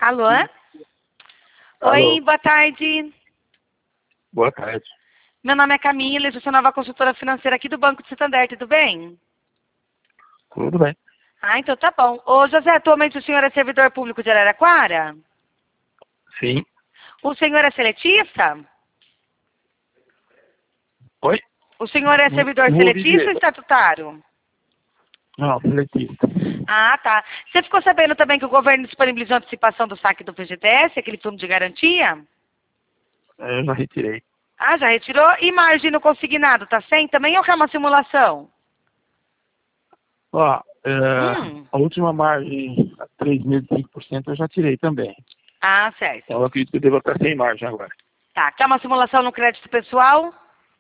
Alô? Alô. Oi, boa tarde. Boa tarde. Meu nome é Camila, eu sou nova consultora financeira aqui do Banco de Santander, tudo bem? Tudo bem? Ah, então tá bom. Ô, José, atualmente o senhor é servidor público de Araraquara? Sim. O senhor é seletista? Oi? O senhor é servidor Não ouvi seletista ou direito. estatutário? Não, seletista. Ah, tá. Você ficou sabendo também que o governo disponibilizou a antecipação do saque do FGTS, aquele fundo de garantia? Eu já retirei. Ah, já retirou? E margem no consignado, tá sem também ou que é uma simulação? Ó, Hum. a última margem, 3,5% eu já tirei também. Ah, certo. Então eu acredito que eu devo estar sem margem agora. Tá, quer uma simulação no crédito pessoal?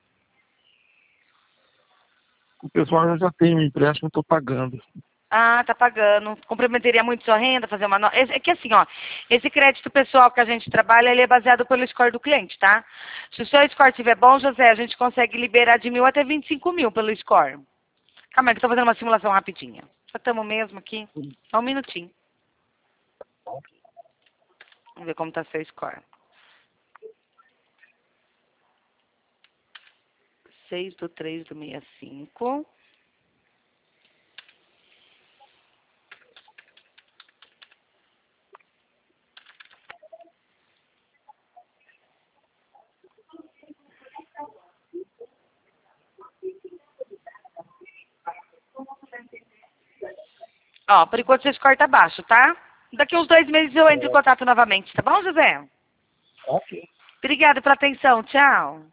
O pessoal eu já tem um empréstimo, estou pagando. Ah, tá pagando. Comprometeria muito sua renda, fazer uma nota. É que assim, ó, esse crédito pessoal que a gente trabalha, ele é baseado pelo score do cliente, tá? Se o seu score estiver bom, José, a gente consegue liberar de 1.000 até 25.000 pelo score. Calma aí, que eu tô fazendo uma simulação rapidinha. Já estamos mesmo aqui. Só um minutinho. Vamos ver como tá seu score. 6/3/65. Ó, por enquanto seu score tá baixo, tá? Daqui uns 2 meses eu entro em contato novamente, tá bom, José? Ok. Obrigada pela atenção. Tchau.